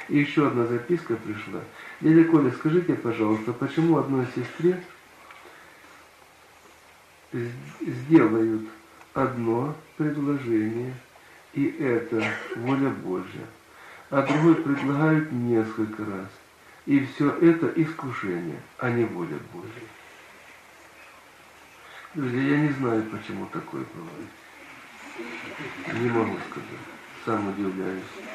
И еще одна записка пришла. Дядя Коля, скажите, пожалуйста, почему одной сестре сделают одно предложение, и это воля Божья, а другой предлагают несколько раз. И все это искушение, а не воля Божья. Друзья, я не знаю, почему такое бывает. Не могу сказать. Сам удивляюсь.